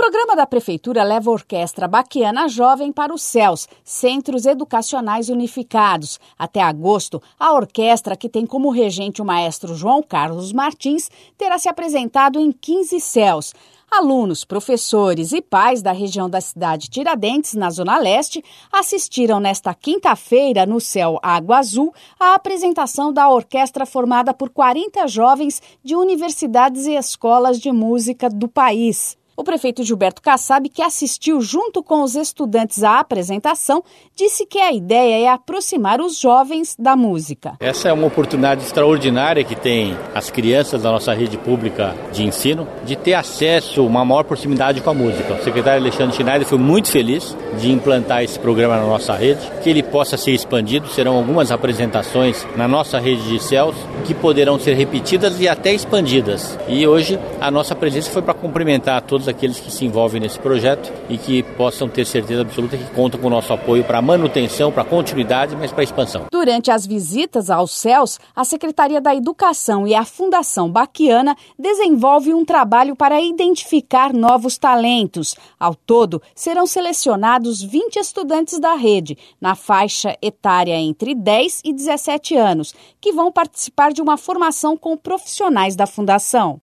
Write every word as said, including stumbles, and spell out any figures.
programa da Prefeitura leva a Orquestra Baquiana Jovem para os C E Ls, Centros Educacionais Unificados. Até agosto, a orquestra, que tem como regente o maestro João Carlos Martins, terá se apresentado em quinze C E Ls. Alunos, professores e pais da região da cidade Tiradentes, na Zona Leste, assistiram nesta quinta-feira, no C E L Água Azul, à apresentação da orquestra formada por quarenta jovens de universidades e escolas de música do país. O prefeito Gilberto Kassab, que assistiu junto com os estudantes à apresentação, disse que a ideia é aproximar os jovens da música. Essa é uma oportunidade extraordinária que tem as crianças da nossa rede pública de ensino de ter acesso, uma maior proximidade com a música. O secretário Alexandre Schneider foi muito feliz de implantar esse programa na nossa rede, que ele possa ser expandido. Serão algumas apresentações na nossa rede de C E Ls que poderão ser repetidas e até expandidas. E hoje a nossa presença foi para cumprimentar todos aqueles que se envolvem nesse projeto e que possam ter certeza absoluta que contam com o nosso apoio para a manutenção, para a continuidade, mas para a expansão. Durante as visitas aos C E Ls, a Secretaria da Educação e a Fundação Baquiana desenvolve um trabalho para identificar novos talentos. Ao todo, serão selecionados vinte estudantes da rede, na faixa etária entre dez e dezessete anos, que vão participar de uma formação com profissionais da Fundação.